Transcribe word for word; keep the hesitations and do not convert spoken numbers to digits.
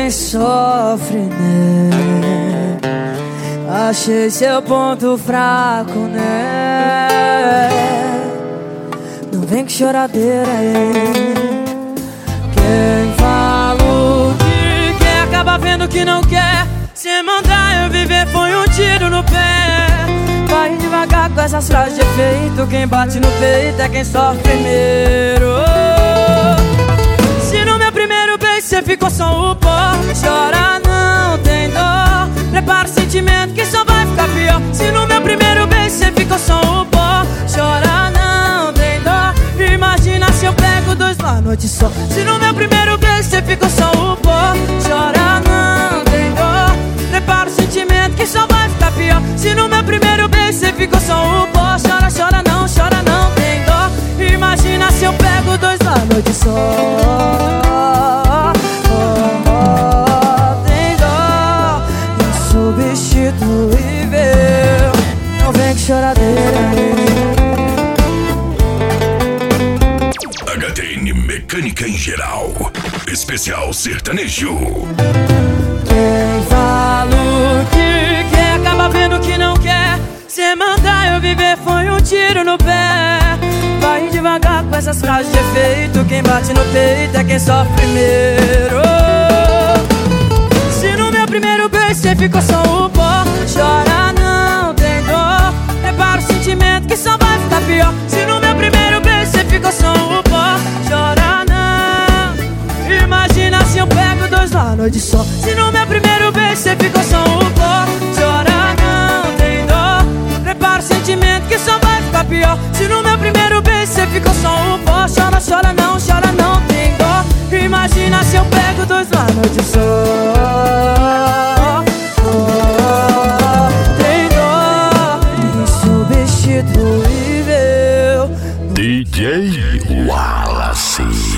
quem sofre, né? Achei seu ponto fraco, né? Não vem com choradeira aí. Quem fala o que quer acaba vendo que não quer. Se mandar eu viver foi um tiro no pé. Vai devagar com essas frases de efeito. Quem bate no peito é quem sofre primeiro. Se no meu primeiro beijo cê ficou só o pó, chora, não tem dó. Prepara o sentimento que só vai ficar pior. Se no meu primeiro beijo cê ficou só o pó, chora, não tem dó. Imagina se eu pego dois numa noite só. Se no meu primeiro beijo cê ficou só o pó, chora, não tem dó. Prepara o sentimento que só vai ficar pior. Se no meu primeiro beijo cê ficou só o pó, chora, chora, não, chora, não tem dó. Imagina se eu pego dois numa noite só. Substituível, não vem com choradeira. H T N Mecânica em Geral, especial sertanejo. Quem fala o que quer acaba vendo que não quer. Se mandar eu viver foi um tiro no pé. Vai devagar com essas frases de efeito. Quem bate no peito é quem sofre primeiro. Se no meu primeiro beijo cê ficou só o pó, chora, não tem dó. Prepara o sentimento que só vai ficar pior. Se no meu primeiro beijo cê ficou só o pó, chora, não. Imagina se eu pego dois numa noite só. Se no meu primeiro beijo cê ficou só o pó, chora, não tem dó. Prepara o sentimento que só vai ficar pior. Se no meu primeiro beijo cê ficou só o pó, chora, chora, não, chora, não tem dó. Imagina se eu pego dois numa noite só. D J Wallace.